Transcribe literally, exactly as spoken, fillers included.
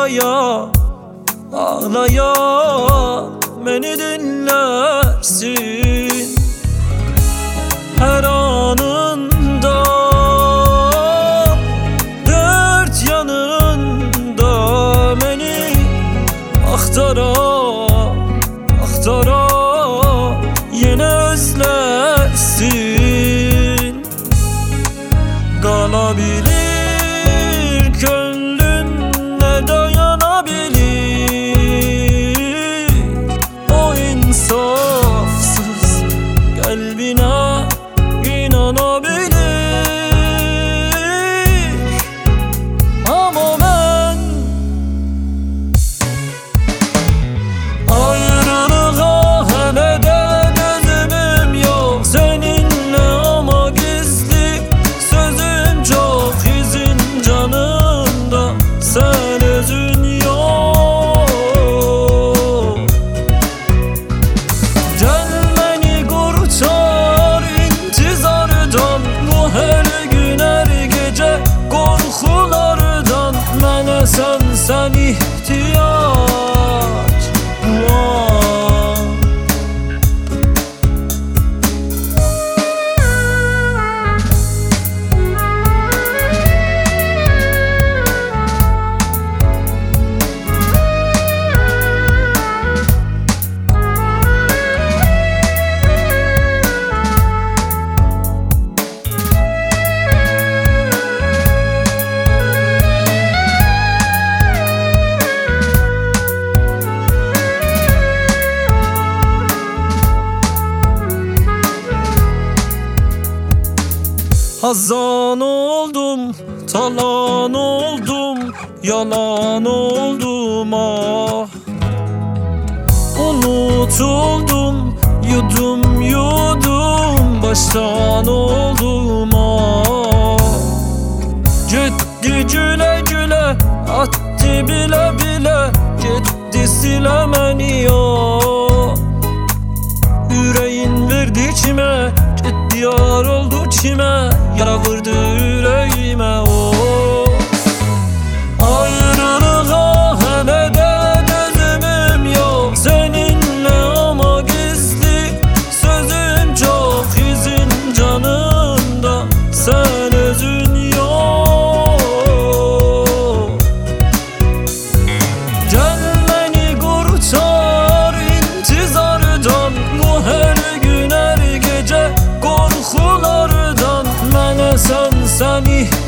ağlaya ağlaya beni dinlersin. Her anında dört yanında beni aktara aktara yine özlersin. Kalabilir gönlünle dayanabilir o insafsız kalbine inanabilir. Ama ben ayrılığa hele de gözümüm yok seninle, ama gizli sözüm çok, izin canımda sen özün yok. Gel beni kurtar intizardan, bu her gün her gece korkulardan. Mənə sen sen ihtiyaç var. Hazan oldum, talan oldum, yalan oldum ah. Unutuldum, yudum yudum, baştan oldum ah. Gitti güle güle, attı bile bile, gitti silemeni ya. Yüreğin verdi kime, gitti yar oldu kime, yara vurdu yüreğime o. Ayrılığa hele de gözümüm yok seninle, ama gizli sözüm çok, izin canımda sen özün yok. Gel beni kurtar intizardan, bu her gün her gece korkulardan. Mənə sen sen ihtiyaç